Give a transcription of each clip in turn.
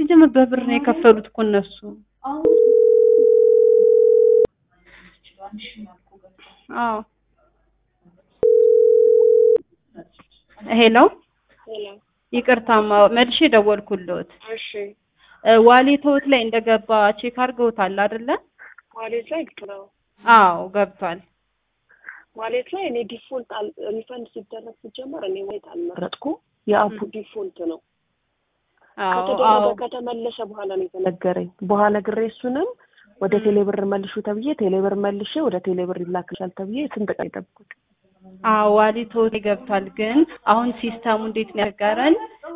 ሲጀምር በብር ነው የከፈሉት እኮ እነሱ አዎ ሄሎ ይቅርታማ መልሼ ደወልኩልዎት እሺ ዋሌቶት ላይ እንደገባ ቼክ አድርገውታል አይደለ ዋሌት ላይ ነው አዎ ገብቷል ዋሌት ላይ እኔ ዲፎልት ሪፈንድ ሲደረግ ሲጀመር እኔ ዋሌት አልመረጥኩ የአፑ ዲፎልት ነው አዎ ከተመለሰ በኋላ ነው የተነገረኝ በኋላ ግሬሱንም ወደ ቴሌብር መልሹ ተብዬ ቴሌብር መልሼ ወደ ቴሌብር ይላክሻል ተብዬ ስንት ቀን ጠብቁት አዎ ዋሌቶት ገብቷል ግን አሁን ሲስተሙ እንዴት ነው ያጋራን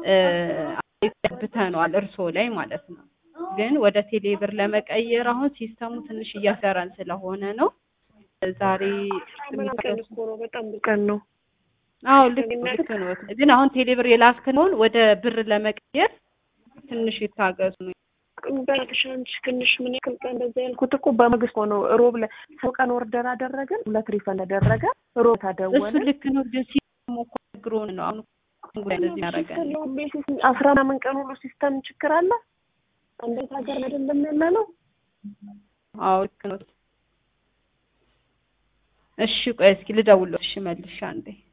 አይተብተናል እርሶ ላይ ማለት ነው ግን ወደ ቴሌብር ለመቀየር አሁን ሲስተሙ ትንሽ እያሰራን ስለሆነ ነው ዛሬ በጣም ቀን ነው አዎ ልክ ነው ግን አሁን ቴሌብር የላስከነውን ወደ ብር ለመቀየር ትንሽ ይታገሱ ነው በተሻንች ትንሽ ምን ያክል ቀን እንደዛ ያልኩት እኮ በመግስት ሆኖ ሮብ ለሰው ቀን ኦርደር አደረገን ሁለት ሪፈንድ አደረገ ሮብ ታደወለ እሱ ልክ ነው ግን ሲስተሙ ግሮን ነው አሁን እንደዚህ ያደርጋል 10 ምን ቀን ሁሉ ሲስተም ችግር አለ እንዴት ሀገር አይደለም ያለነው አዎ ልክ ነው እሺ ቆይ እስኪ ልደውልልሽ መልሼ አንዴ